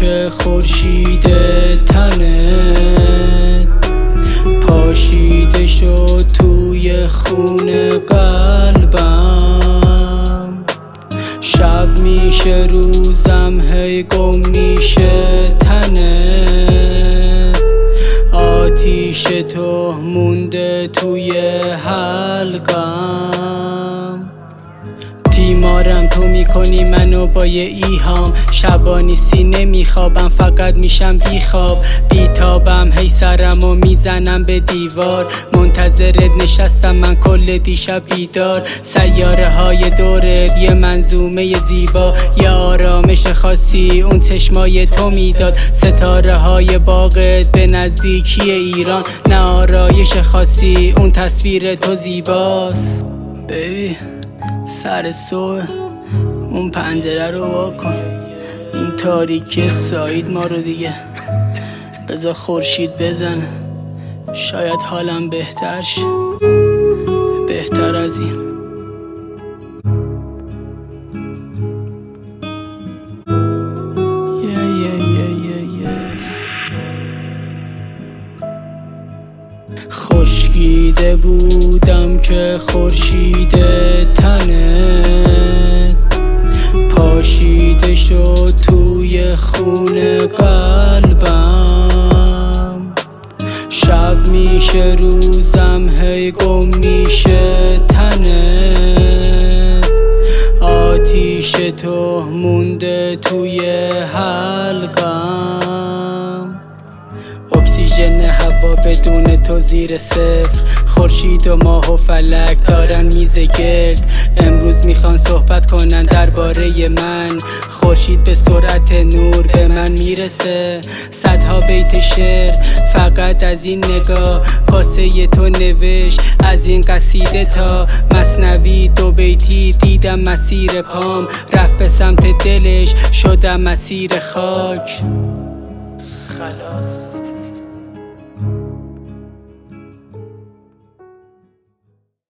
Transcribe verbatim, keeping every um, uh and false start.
که خورشید تنت پاشیده شد توی خون قلبم. شب میشه روزم هی گم میشه تنت، آتیش تو مونده توی حلقم. تیمارم تو میکنی منو با یه ایهام، شبانی سینه میخوابم فقط میشم بیخواب بیتابم، هی سرمو میزنم به دیوار، منتظرت نشستم من کل دیشب بیدار. سیاره های دورت یه منظومه زیبا، یه آرامش خاصی اون چشمای تو میداد. ستاره های باغت به نزدیکی ایران، نه آرایش خاصی اون تصویر تو زیباست. بیبی سر صبح اون پنجره رو واکن، این تاریکی سایید ما رو دیگه بذار خورشید بزنه، شاید حالم بهتر شه، بهتر از این. yeah, yeah, yeah, yeah, yeah. خشکیده بودم که خورشید تنت پاشیده شد توی خون قلبم. شب میشه روزم هی گم میشه تنت، آتیش تو مونده توی حلقم. اکسیژن هوا بدون تو زیر صفر، خورشید و ماه و فلک دارن میزه گرد. امروز میخوان صحبت کنن درباره من، خورشید به سرعت نور به من میرسه. صدها بیت شعر فقط از این نگاه واسه تو نوشت، از این قصیده تا مثنوی دو بیتی دیدم مسیر پام رفت به سمت دلش، شدم مسیر خاک. خلاص